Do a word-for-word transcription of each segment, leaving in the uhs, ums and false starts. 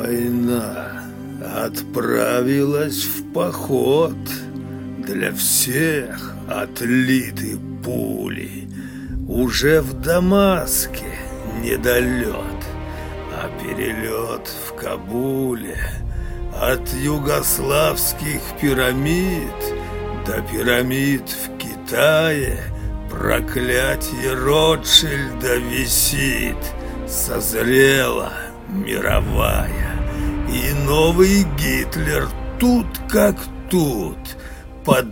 Война отправилась в поход. Для всех отлиты пули. Уже в Дамаске недолет, а перелет в Кабуле. От югославских пирамид до пирамид в Китае проклятье Ротшильда висит. Созрела мировая, и новый Гитлер тут как тут, под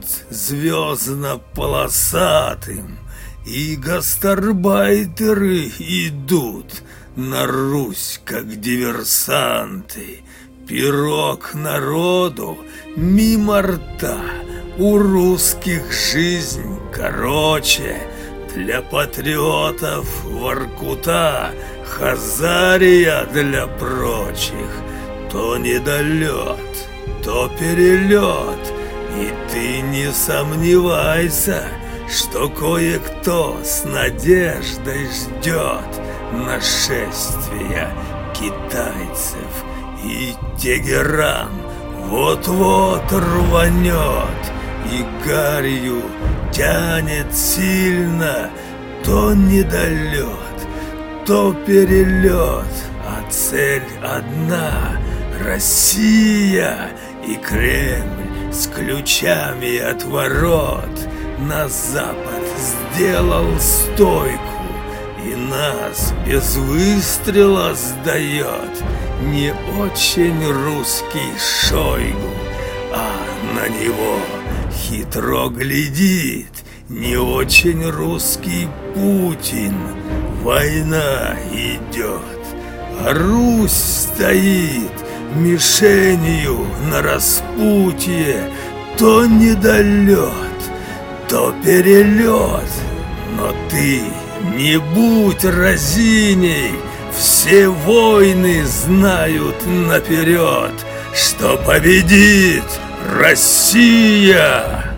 звездно-полосатым, и гастарбайтеры идут на Русь как диверсанты. Пирог народу мимо рта, у русских жизнь короче. Для патриотов Воркута, Хазария для прочих. То недолет, то перелет, и ты не сомневайся, что кое-кто с надеждой ждет нашествия китайцев. И Тегеран вот-вот рванет, и гарью тянет сильно. То недолет, то перелет, а цель одна — Россия. И Кремль с ключами от ворот на запад сделал стойку, и нас без выстрела сдает не очень русский Шойгу, а на него хитро глядит не очень русский Путин. Война идет, а Русь стоит мишенью на распутье. То недолет, то перелет, но ты не будь разиней. Все войны знают наперед, что победит Россия.